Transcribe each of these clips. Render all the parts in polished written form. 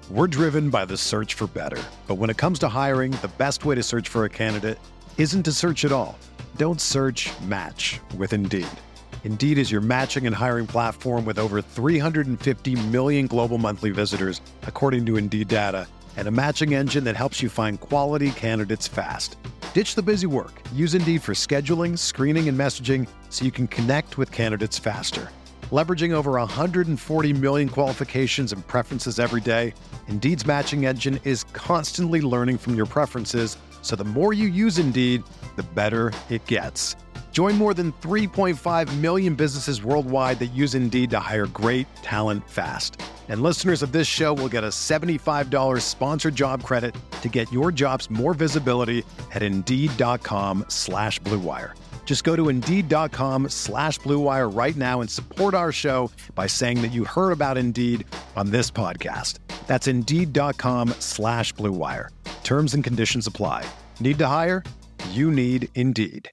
We're driven by the search for better. But when it comes to hiring, the best way to search for a candidate isn't to search at all. Don't search, match with Indeed. Indeed is your matching and hiring platform with over 350 million global monthly visitors, according to Indeed data, and a matching engine that helps you find quality candidates fast. Ditch the busy work. Use Indeed for scheduling, screening, and messaging so you can connect with candidates faster. Leveraging over 140 million qualifications and preferences every day, Indeed's matching engine is constantly learning from your preferences, so the more you use Indeed, the better it gets. Join more than 3.5 million businesses worldwide that use Indeed to hire great talent fast. And listeners of this show will get a $75 sponsored job credit to get your jobs more visibility at Indeed.com/Blue Wire. Just go to Indeed.com/Blue Wire right now and support our show by saying that you heard about Indeed on this podcast. That's Indeed.com/Blue Wire. Terms and conditions apply. Need to hire? You need Indeed.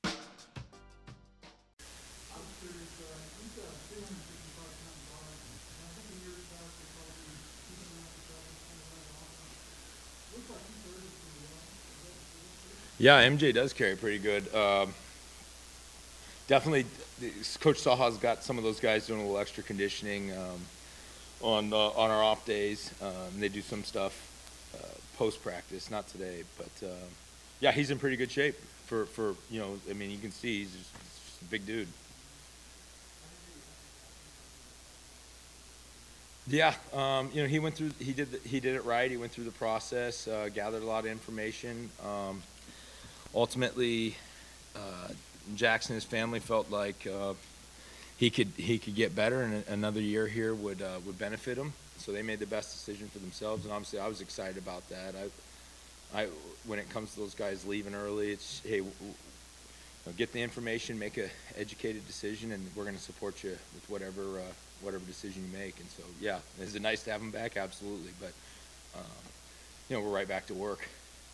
Yeah, MJ does carry pretty good. Definitely, Coach Saha's got some of those guys doing a little extra conditioning on our off days. They do some stuff post practice, not today, but yeah, he's in pretty good shape for you can see he's just a big dude. Yeah, he went through. He did it right. He went through the process, gathered a lot of information. Ultimately, Jackson and his family felt like he could get better, and another year here would benefit him. So they made the best decision for themselves, and obviously I was excited about that. I when it comes to those guys leaving early, it's hey, get the information, make an educated decision, and we're going to support you with whatever decision you make. And so yeah, is it nice to have him back? Absolutely, but we're right back to work.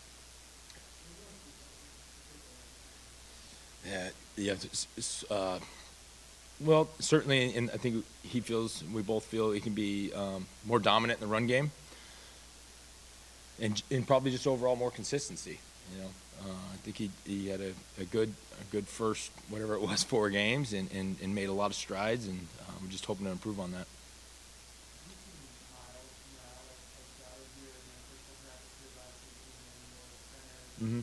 Yeah. Well, certainly, and I think we both feel he can be more dominant in the run game, and probably just overall more consistency. I think he had a good first, whatever it was, 4 games, and made a lot of strides, and we're just hoping to improve on that. Mm-hmm.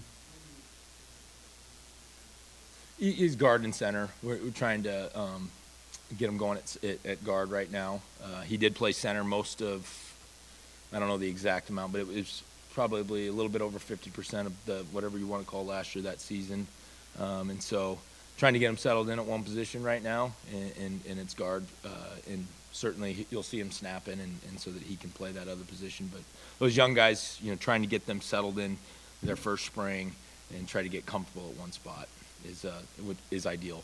He's guard and center. We're trying to get him going at guard right now. He did play center most of, I don't know the exact amount, but it was probably a little bit over 50% of the whatever you want to call last year that season. And so trying to get him settled in at one position right now, and it's guard. And certainly you'll see him snapping, and so that he can play that other position. But those young guys, trying to get them settled in their first spring and try to get comfortable at one spot is ideal.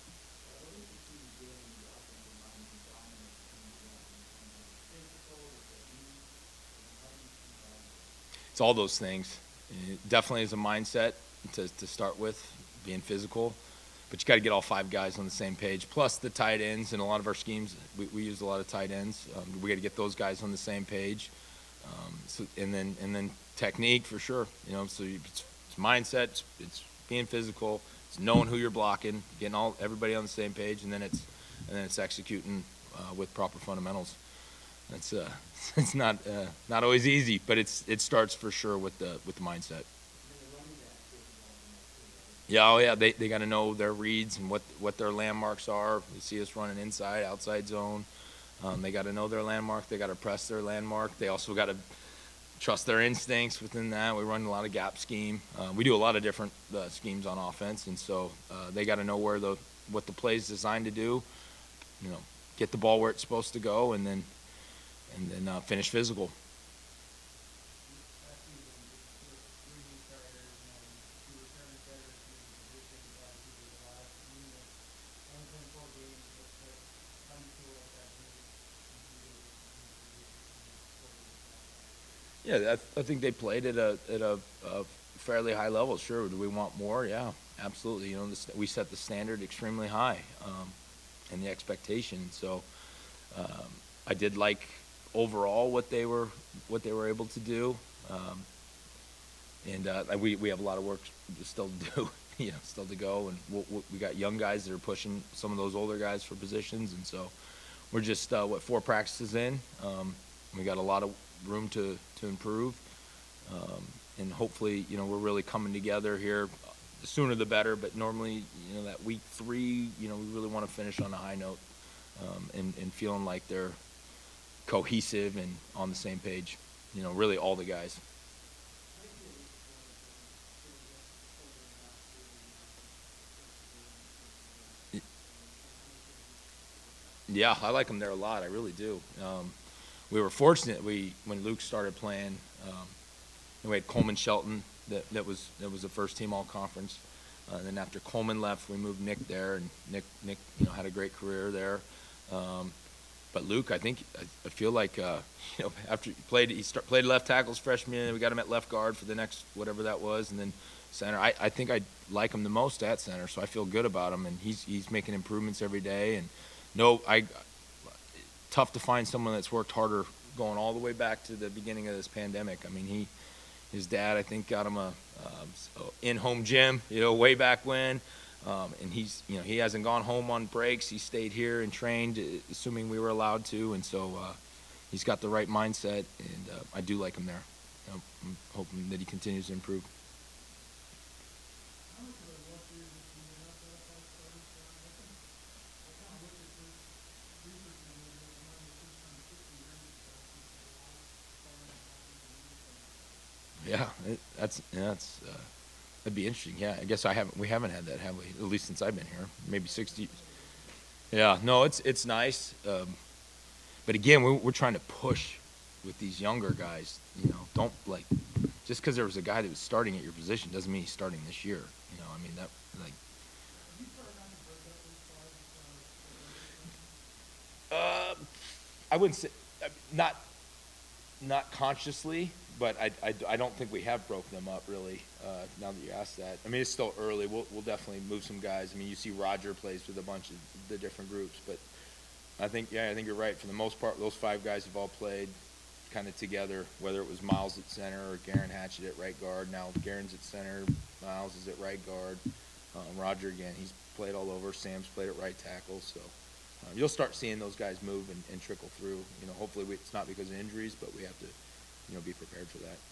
It's all those things. It definitely is a mindset to start with, being physical, but you got to get all 5 guys on the same page. Plus the tight ends, and a lot of our schemes, we use a lot of tight ends. We got to get those guys on the same page. And then technique for sure. So it's mindset, it's being physical. It's knowing who you're blocking, getting everybody on the same page, and then it's executing with proper fundamentals. It's not always easy, but it starts for sure with the mindset. Yeah, they got to know their reads and what their landmarks are. They see us running inside, outside zone. They got to know their landmark. They got to press their landmark. They also got to trust their instincts within that. We run a lot of gap scheme. We do a lot of different schemes on offense, and so they got to know what the play is designed to do. Get the ball where it's supposed to go, and then finish physical. Yeah, I think they played at a fairly high level. Sure, do we want more? Yeah, absolutely. We set the standard extremely high, and the expectation. So I did like overall what they were able to do. And we have a lot of work still to do, still to go. And we got young guys that are pushing some of those older guys for positions. And so we're just, 4 practices in. We got a lot of room to improve. And hopefully, we're really coming together here. The sooner the better, but normally, that week 3, we really want to finish on a high note, and feeling like they're cohesive and on the same page, really all the guys. Yeah, I like them there a lot. I really do. We were fortunate. When Luke started playing, we had Coleman Shelton. That was the first team all conference. And then after Coleman left, we moved Nick there, and Nick had a great career there. But Luke, I feel like after he played left tackles freshman, we got him at left guard for the next whatever that was, and then center. I think I like him the most at center, so I feel good about him, and he's making improvements every day. And tough to find someone that's worked harder going all the way back to the beginning of this pandemic. I mean, his dad, I think, got him a in-home gym, way back when. And he hasn't gone home on breaks. He stayed here and trained, assuming we were allowed to. And so he's got the right mindset, and I do like him there. I'm hoping that he continues to improve. Yeah, that'd be interesting. Yeah, I guess we haven't had that, have we? At least since I've been here, maybe 60. Yeah, no, it's nice. But again, we're trying to push with these younger guys. Don't just because there was a guy that was starting at your position doesn't mean he's starting this year. I mean that I wouldn't say not consciously. But I don't think we have broke them up really. Now that you asked that, I mean it's still early. We'll definitely move some guys. I mean you see Roger plays with a bunch of the different groups, but I think you're right. For the most part, those 5 guys have all played kind of together. Whether it was Miles at center or Garen Hatchett at right guard. Now Garen's at center, Miles is at right guard. Roger again, he's played all over. Sam's played at right tackle. So you'll start seeing those guys move and trickle through. Hopefully it's not because of injuries, but we have to. Be prepared for that.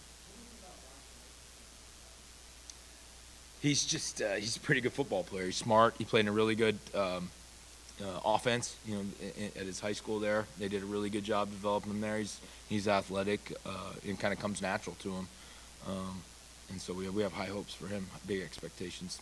He's a pretty good football player. He's smart. He played in a really good offense. At his high school there, they did a really good job developing him there. He's athletic. It kind of comes natural to him, and so we have high hopes for him. Big expectations.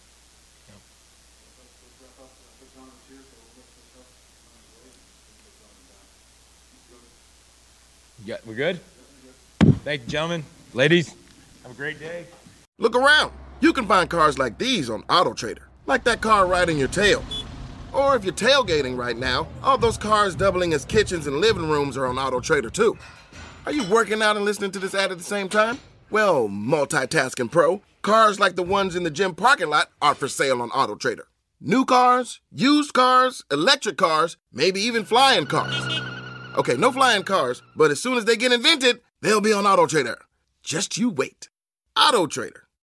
Yeah, we're good. Thank you, gentlemen. Ladies, have a great day. Look around. You can find cars like these on AutoTrader, like that car right in your tail. Or if you're tailgating right now, all those cars doubling as kitchens and living rooms are on AutoTrader too. Are you working out and listening to this ad at the same time? Well, multitasking pro, cars like the ones in the gym parking lot are for sale on AutoTrader. New cars, used cars, electric cars, maybe even flying cars. Okay, no flying cars, but as soon as they get invented, they'll be on AutoTrader. Just you wait. AutoTrader.